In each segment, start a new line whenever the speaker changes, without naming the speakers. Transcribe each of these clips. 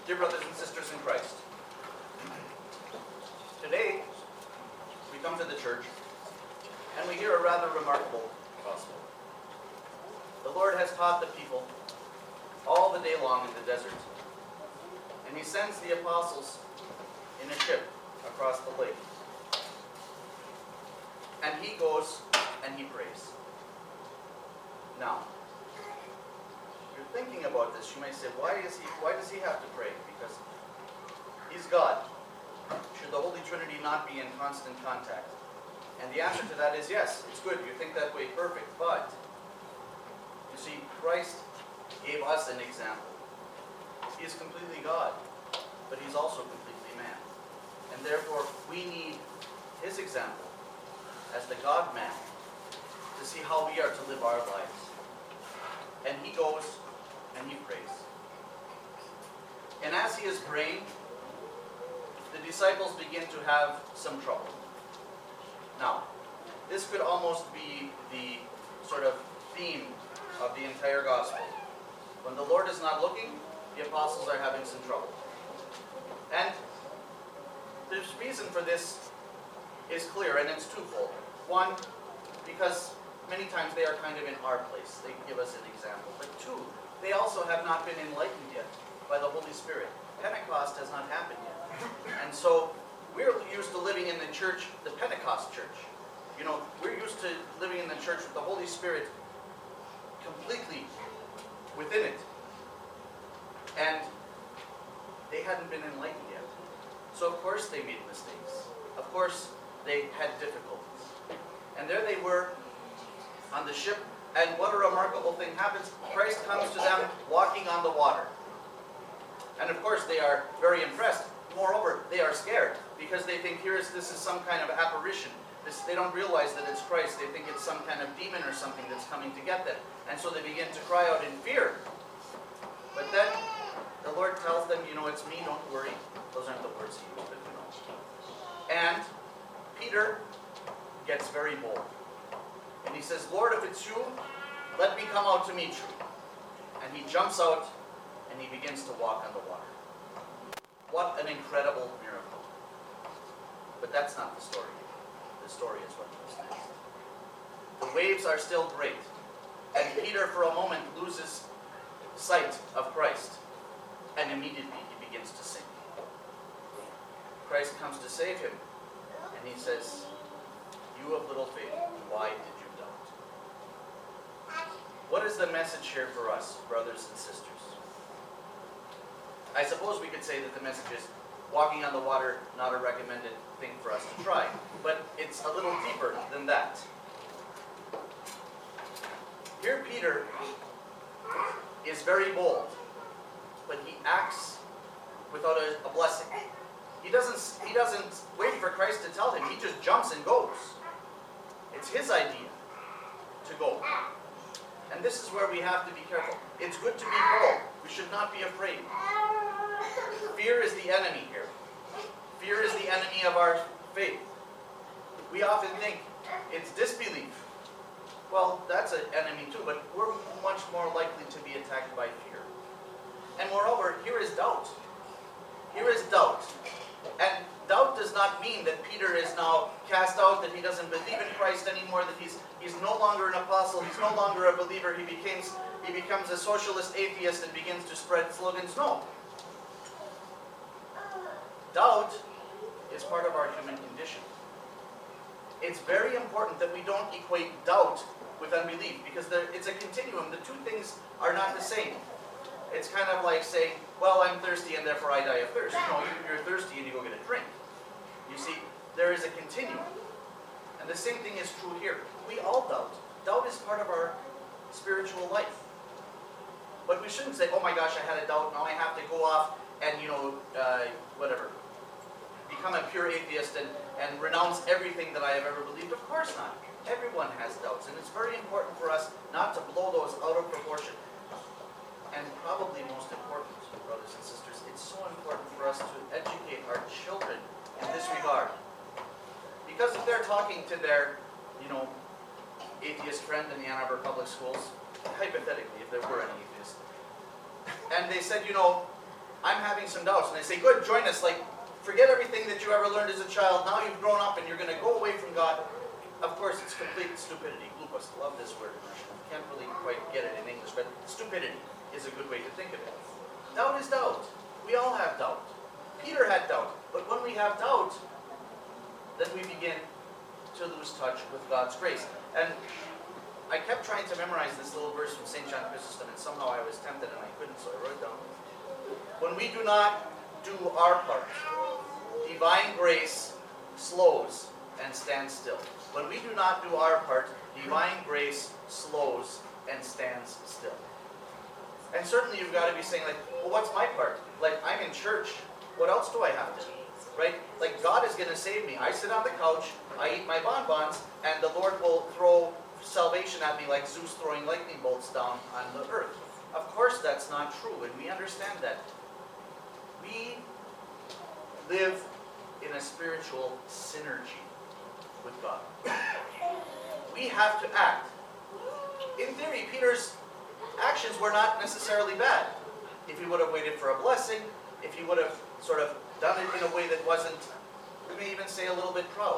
Dear brothers and sisters in Christ, today we come to the church and we hear a rather remarkable gospel. The Lord has taught the people all the day long in the desert, and He sends the apostles in a ship across the lake. And He goes and He prays. Now, you're thinking about this, you may say, why does he have to pray? Because He's God. Should the Holy Trinity not be in constant contact? And the answer to that is yes, it's good. You think that way, perfect. But, you see, Christ gave us an example. He is completely God, but He's also completely man. And therefore, we need His example as the God-man to see how we are to live our lives. And He goes and He prays. And as He is praying, the disciples begin to have some trouble. Now, this could almost be the sort of theme of the entire gospel. When the Lord is not looking, the apostles are having some trouble. And the reason for this is clear, and it's twofold. One, because many times they are kind of in our place. They give us an example. But two, they also have not been enlightened yet by the Holy Spirit. Pentecost has not happened yet. And so we're used to living in the church, the Pentecost church. You know, we're used to living in the church with the Holy Spirit completely within it. And they hadn't been enlightened yet. So of course they made mistakes. Of course they had difficulties. And there they were on the ship, and what a remarkable thing happens. Christ comes to them walking on the water. And of course they are very impressed. Moreover, they are scared because they think this is some kind of apparition. They don't realize that it's Christ. They think it's some kind of demon or something that's coming to get them. And so they begin to cry out in fear. But then the Lord tells them, it's me, don't worry. Those aren't the words He used, but you know. And Peter gets very bold. And he says, Lord, if it's you, let me come out to meet you. And he jumps out and he begins to walk on the water. What an incredible miracle. But that's not the story. The story is what comes next. The waves are still great. And Peter, for a moment, loses sight of Christ. And immediately he begins to sink. Christ comes to save him. And He says, you of little faith, why did you doubt? What is the message here for us, brothers and sisters? I suppose we could say that the message is walking on the water, not a recommended thing for us to try. But it's a little deeper than that. Here Peter is very bold, but he acts without a blessing. He doesn't wait for Christ to tell him. He just jumps and goes. It's his idea to go. And this is where we have to be careful. It's good to be bold. We should not be afraid. Fear is the enemy here. Fear is the enemy of our faith. We often think it's disbelief. Well, that's an enemy too, but we're much more likely to be attacked by fear. And moreover, here is doubt. Here is doubt. And doubt does not mean that Peter is now cast out, that he doesn't believe in Christ anymore, that he's no longer an apostle, he's no longer a believer, he becomes a socialist atheist and begins to spread slogans. No. Doubt is part of our human condition. It's very important that we don't equate doubt with unbelief, because it's a continuum. The two things are not the same. It's kind of like saying, well, I'm thirsty and therefore I die of thirst. No, you're thirsty and you go get a drink. You see, there is a continuum. And the same thing is true here. We all doubt. Doubt is part of our spiritual life. But we shouldn't say, oh my gosh, I had a doubt, now I have to go off and, become a pure atheist and renounce everything that I have ever believed. Of course not. Everyone has doubts, and it's very important for us not to blow those out of proportion. And probably most important, brothers and sisters, it's so important for us to educate our children in this regard. Because if they're talking to their, atheist friend in the Ann Arbor Public Schools, hypothetically, if there were any atheists, and they said, I'm having having some doubts, and they say, good, join us, like, forget everything that you ever learned as a child, now you've grown up and you're going to go away from God. Of course, it's complete stupidity. Lupus, love this word. I can't really quite get it in English, but stupidity is a good way to think of it. Doubt is doubt. We all have doubt. Peter had doubt. But when we have doubt, then we begin to lose touch with God's grace. And I kept trying to memorize this little verse from St. John Chrysostom, and somehow I was tempted and I couldn't, so I wrote it down. When we do not do our part, divine grace slows and stands still. When we do not do our part, divine grace slows and stands still. And certainly you've got to be saying, like, well, what's my part? Like, I'm in church. What else do I have to do? Right? Like, God is going to save me. I sit on the couch, I eat my bonbons, and the Lord will throw salvation at me like Zeus throwing lightning bolts down on the earth. Of course that's not true, and we understand that. We live in a spiritual synergy with God. We have to act. In theory, Peter's actions were not necessarily bad. If he would have waited for a blessing, if he would have sort of done it in a way that wasn't, we may even say, a little bit proud.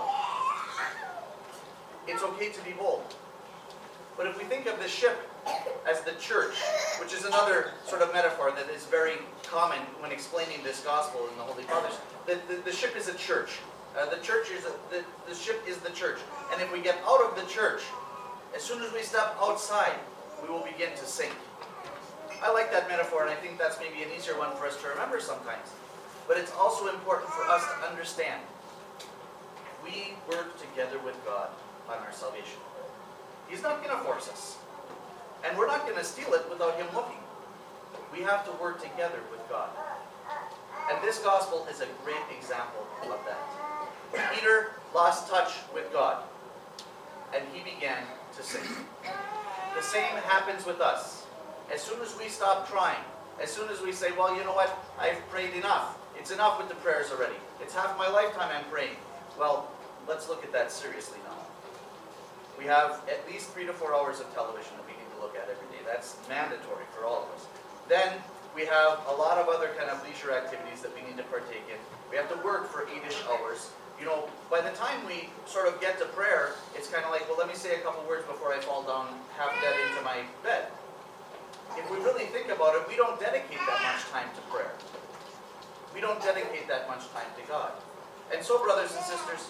It's okay to be bold. But if we think of the ship as the church, which is another sort of metaphor that is very common when explaining this gospel in the Holy Fathers, the ship is a church. The ship is the church. And if we get out of the church, as soon as we step outside, we will begin to sink. I like that metaphor, and I think that's maybe an easier one for us to remember sometimes. But it's also important for us to understand. We work together with God on our salvation. He's not going to force us. And we're not going to steal it without Him looking. We have to work together with God. And this gospel is a great example of that. Peter lost touch with God, and he began to sink. The same happens with us. As soon as we stop trying, as soon as we say, well, you know what, I've prayed enough. It's enough with the prayers already. It's half my lifetime I'm praying. Well, let's look at that seriously now. We have at least 3 to 4 hours of television that we need to look at every day. That's mandatory for all of us. Then we have a lot of other kind of leisure activities that we need to partake in. We have to work for 8-ish hours. You know, by the time we sort of get to prayer, it's kind of like, well, let me say a couple words before I fall down half dead into my bed. If we really think about it, we don't dedicate that much time to prayer. We don't dedicate that much time to God. And so, brothers and sisters,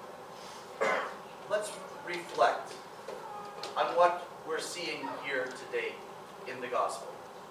let's reflect on what we're seeing here today in the gospel.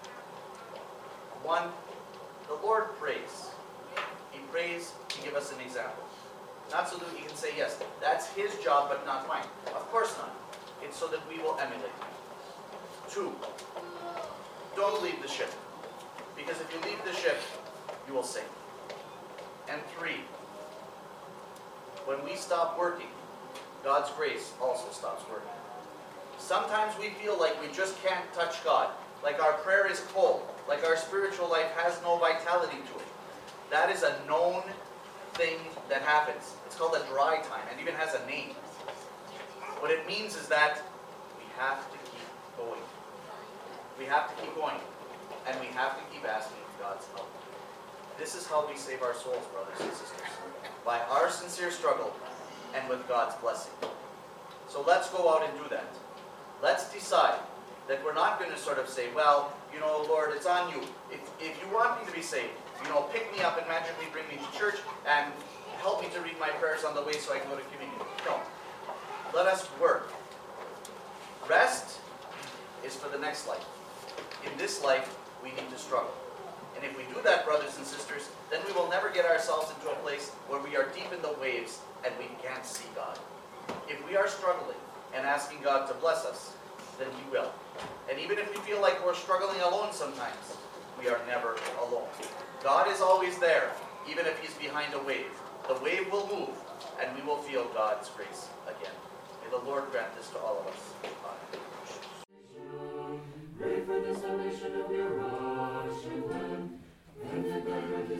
1, the Lord prays. He prays to give us an example. Not so that we can say, yes, that's His job, but not mine. Of course not. It's so that we will emulate Him. 2, don't leave the ship. Because if you leave the ship, you will sink. And 3, when we stop working, God's grace also stops working. Sometimes we feel like we just can't touch God, like our prayer is cold, like our spiritual life has no vitality to it. That is a known thing that happens. It's called a dry time, and even has a name. What it means is that we have to keep going. We have to keep going, and we have to keep asking God's help. This is how we save our souls, brothers and sisters, by our sincere struggle and with God's blessing. So let's go out and do that. Let's decide that we're not going to sort of say, well, you know, Lord, it's on you. If you want me to be saved, you know, pick me up and magically bring me to church and help me to read my prayers on the way so I can go to communion. No. Let us work. Rest is for the next life. In this life, we need to struggle. And if we do that, brothers and sisters, then we will never get ourselves into a place where we are deep in the waves and we can't see God. If we are struggling and asking God to bless us, then He will. And even if we feel like we're struggling alone sometimes, we are never alone. God is always there, even if He's behind a wave. The wave will move, and we will feel God's grace again. May the Lord grant this to all of us. Amen. Pray for the salvation of your Russian land, and the